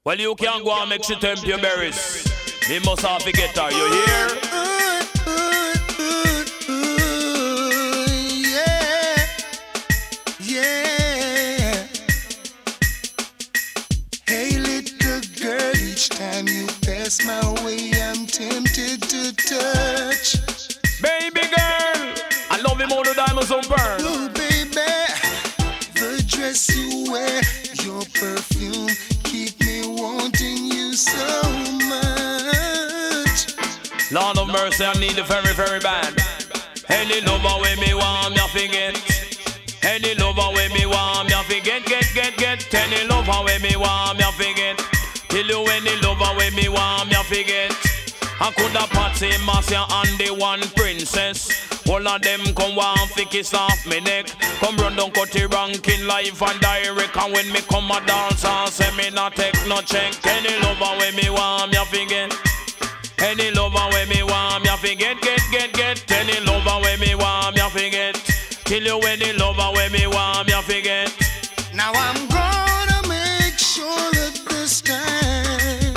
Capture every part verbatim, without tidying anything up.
Well, you can go and make she tempt your berries. Me must have to get her, you hear? Yeah, yeah. Hey, little girl, each time you pass my way, I'm tempted to touch. Baby girl, I love him all the diamonds on burn. Oh, baby, the dress you wear, your perfume, keep me wanting you so much. Lord of mercy, I need the very, very bad. Any lover with me want me, I forget. Any lover with me want me, I forget. Get, get, get. Any lover with me want me, I forget. Till you any lover with me want me, I forget. I could have Patsy, Marcia, and the one princess. All of them come one fi kiss off me neck. Come run down cut the ranking live and direct. And when me come a dance and say me not take no check. Any lover with me want me, I forget. Any lover with me want me, I forget. Get, get, get. Any lover with me want me, I forget. Till you any lover with me want me, I forget. Now I'm gonna make sure that this time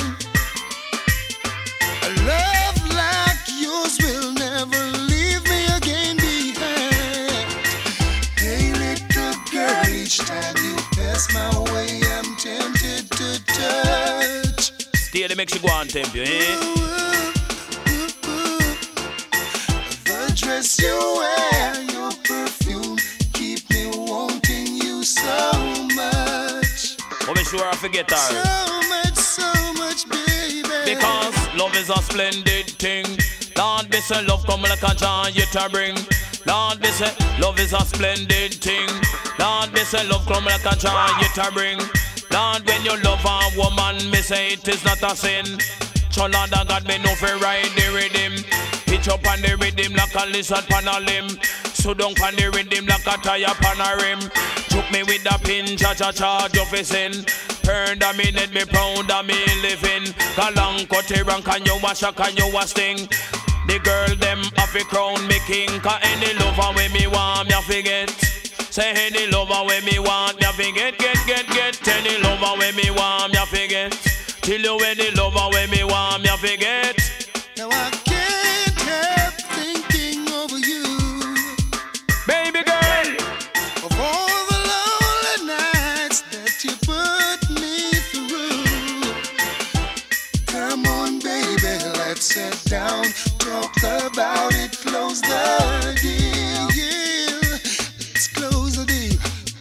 a love like yours will never leave me again behind. Hey, little girl, each time you pass my way, I'm tempted to touch. Stay the make she go and tempt you, eh? Ooh, ooh, ooh. The dress you wear, your perfume, keep me wanting you so much. Oh, me sure I forget her. So much, so much, baby. Because love is a splendid thing. Lord, be say love come like a giant to bring. Lord, be say love is a splendid thing. Lord, be say love come like a giant to bring. Lord, when you love a woman, me say it is not a sin. So Lord, I got me no for ride the rhythm. Pitch up on the rhythm like a lizard pan a limb. So down on the rhythm like a tire pan a rim. Took me with a pin, cha cha charge of his sin. Turn a minute, me proud of me living. Galang, cut the rank, and you a shock, and you a sting. The girl them have a crown me king. Cause any lover with me want me a forget. Say any lover with me want me a forget. Get, get, get. Any lover with me want me a forget. Till you any lover with me want me a forget. Now I can't help thinking over you. Baby girl, of all the lonely nights that you put me through. Come on, baby, let's sit down, talk about it, close the deal. Yeah, let's close the deal.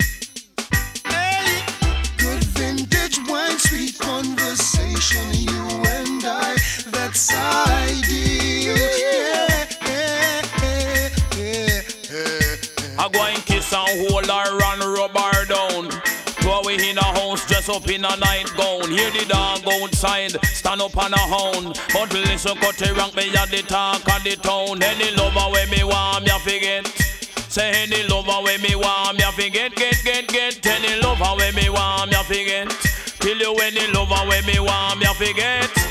Hey, good vintage wine, sweet conversation, you and I, that's ideal. Yeah, yeah, yeah, yeah, yeah. I go and kiss and hold her and rub her down. Go away in a house, dress up in a nightgown. Hear the dog outside, stand up on a hound. But listen, cut the rank, me at the talk of the town. Any lover where me want me a forget. Say any lover where me want me a forget. Get, get, get. Any lover where me want me a forget. Till you any lover where me want me a forget.